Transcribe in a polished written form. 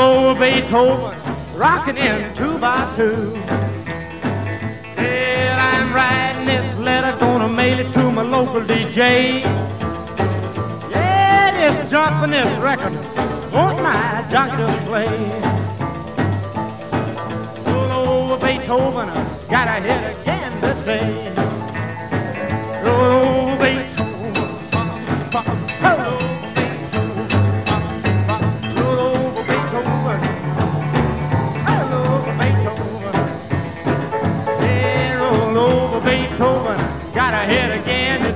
over Beethoven, rocking in 2x2. Well, I'm writing this letter, gonna mail it to my local DJ. Yeah, this jumping this record, want my jockey to play. Roll over Beethoven, gotta hit again today. Roll